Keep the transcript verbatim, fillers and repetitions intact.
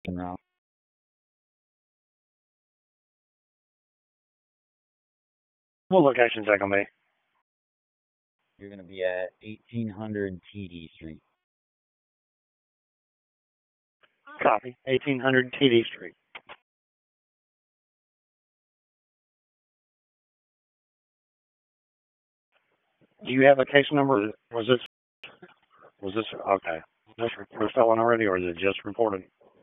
No. What location's that gonna be? You're going to be at eighteen hundred T D Street. Copy. eighteen hundred T D Street. Do you have a case number? Was this, was this, okay. Was this reported felon already, or is it just reported?